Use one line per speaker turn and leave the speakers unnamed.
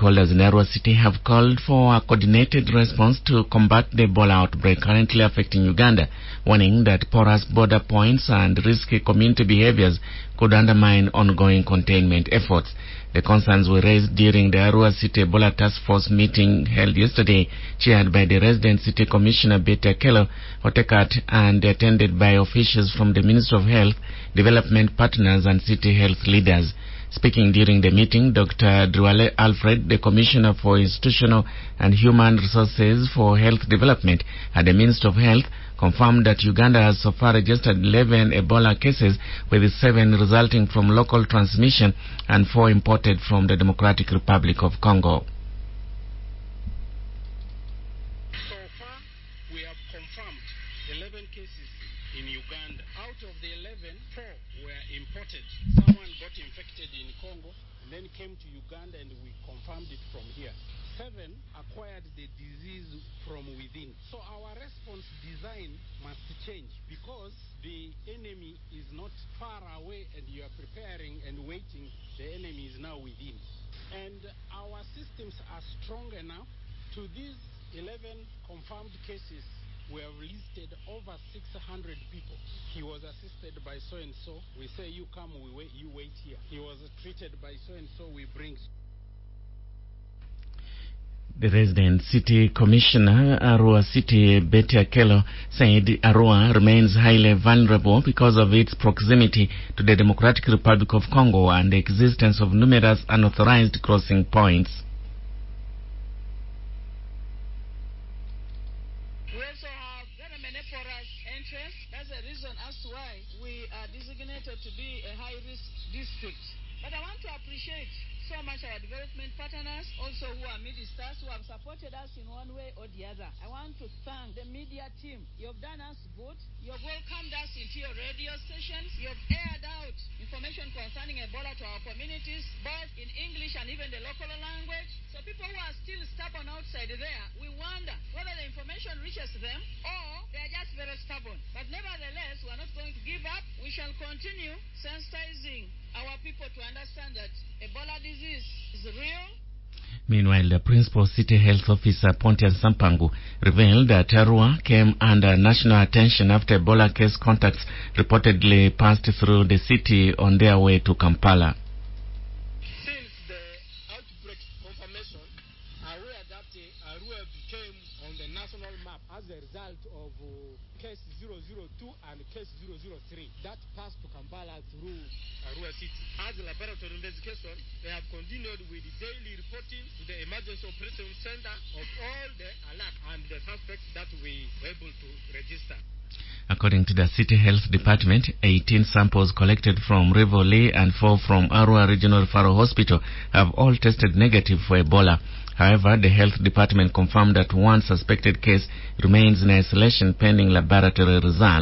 stakeholders in Arua City have called for a coordinated response to combat the Ebola outbreak currently affecting Uganda, warning that porous border points and risky community behaviors could undermine ongoing containment efforts. The concerns were raised during the Arua City Ebola Task Force meeting held yesterday, chaired by the resident City Commissioner Betty Akello Otekat and attended by officials from the Ministry of Health, Development Partners and City Health leaders. Speaking during the meeting, Dr. Druale Alfred, the Commissioner for Institutional and Human Resources for Health Development at the Ministry of Health, confirmed that Uganda has so far registered 11 Ebola cases, with 7 resulting from local transmission and 4 imported from the Democratic Republic of Congo.
So far, we have confirmed 11 cases in Uganda. Out of the 11, 4 were imported. Someone got infected in Congo and then came to Uganda, and we confirmed it from here. 7 acquired the disease from within. So our response design must change, because the enemy is not far away and you are preparing and waiting. The enemy is now within. And our systems are strong enough. To these 11 confirmed cases, we have listed over 600 people. He was assisted by so-and-so. We say, you come, we wait, you wait here. He was treated by so-and-so, we bring.
The resident City Commissioner, Arua City, Betty Akello, said Arua remains highly vulnerable because of its proximity to the Democratic Republic of Congo and the existence of numerous unauthorized crossing points.
We also have very many porous entrance. That's the reason as to why we are designated to be a high-risk district. But I want to appreciate so much our development partners, also who are ministers, who have supported us in one way or the other. I want to thank the media team. You have done us good. You have welcomed us into your radio stations. You have aired out information concerning Ebola to our communities, both in English and even the local language. So people who are still stubborn outside there, we wonder whether the information reaches them or they are just very stubborn. But nevertheless, we are not going to give up. We shall continue sensitizing our people to understand that Ebola disease is real.
Meanwhile, the Principal City Health Officer, Pontius Sampangu, revealed that Arua came under national attention after Ebola case contacts reportedly passed through the city on their way to Kampala.
Since the outbreak confirmation, aware that Arua became on the national map as a result of case 002 and case 003 that passed to Kampala through Arua City. As a laboratory investigation, they have continued with daily reporting to the Emergency Operations Center of all the alerts and the suspects that we were able to register.
According to the City Health Department, 18 samples collected from Rivoli and 4 from Arua Regional Referral Hospital have all tested negative for Ebola. However, the Health Department confirmed that one suspected case remains in isolation pending laboratory results.